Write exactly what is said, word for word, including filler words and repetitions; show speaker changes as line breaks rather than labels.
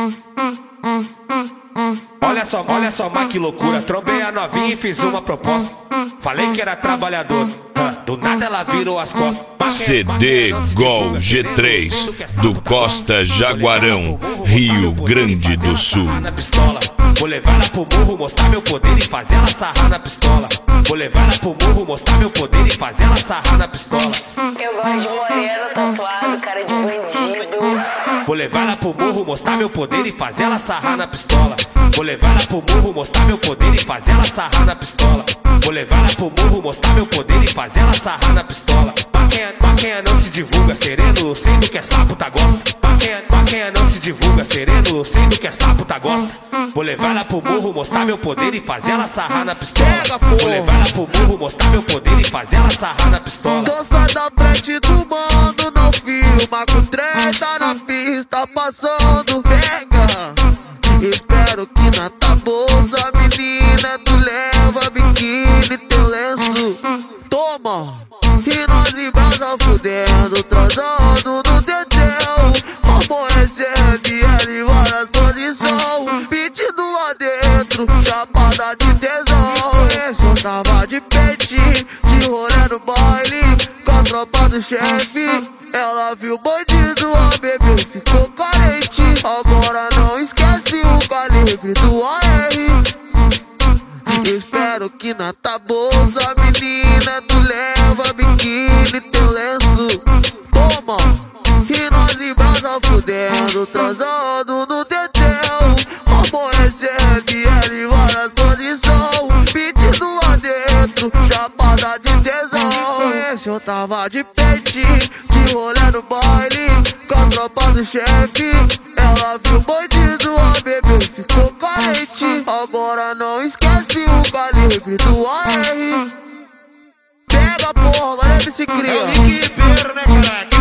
Olha só, olha só, mas que loucura. Trombei a novinha e fiz uma proposta. Falei que era trabalhador, do nada ela virou as costas.
C D Gol G três do Costa Jaguarão, Rio Grande do Sul.
Vou levar ela pro morro, mostrar meu poder e fazer ela sarrar na pistola. Vou levar ela pro morro, mostrar meu poder e fazer ela sarrar na pistola.
Eu gosto de moreno, tatuado, cara de bandido.
Vou levar ela pro morro, mostrar meu poder e fazer ela sarrar na pistola. Vou levar ela pro morro, mostrar meu poder e fazer ela sarrar na pistola. Vou levar ela pro morro, mostrar meu poder e fazer ela sarrar na pistola. Pra quem, pra quem não se divulga, sereno, sendo que é sapo tá gosta. Pra quem, pra quem não se divulga, sereno, sendo que é sapo tá gosta. Vou levar ela pro morro, mostrar meu poder e fazer ela sarrar na pistola. Vou levar ela pro morro, mostrar meu poder e fazer ela sarrar na pistola.
Então sai da frente do mano, não filma com treta na pista passando. Pega, espero que na tua bolsa, menina, tu leva biquíni, teu lenço. Toma, e nós em brasa fudendo, transando no teteu, amanhecendo e ela em várias posições, pedindo lá dentro, chapada de tesão. Esse eu tava de peitinho, de rolê no baile, com a tropa do chefe. Ela viu o bandido, a bebê ficou carente. Agora não esquece o calibre do A R. Espero que na tua bolsa, menina, tu leva biquíni, teu lenço. Toma, e nós em brasa fudendo, transando no teteu, amanhecendo e ela em várias posições, pedindo lá dentro, chapada de tesão. Esse eu tava de peitinho, de rolê no baile, com a tropa do chefe. Ela viu o bandido, a bebê ficou carente. Agora não esquece o calibre do A R. Pega porra, vai se cria.
É o Rick Ribeiro, né, craque?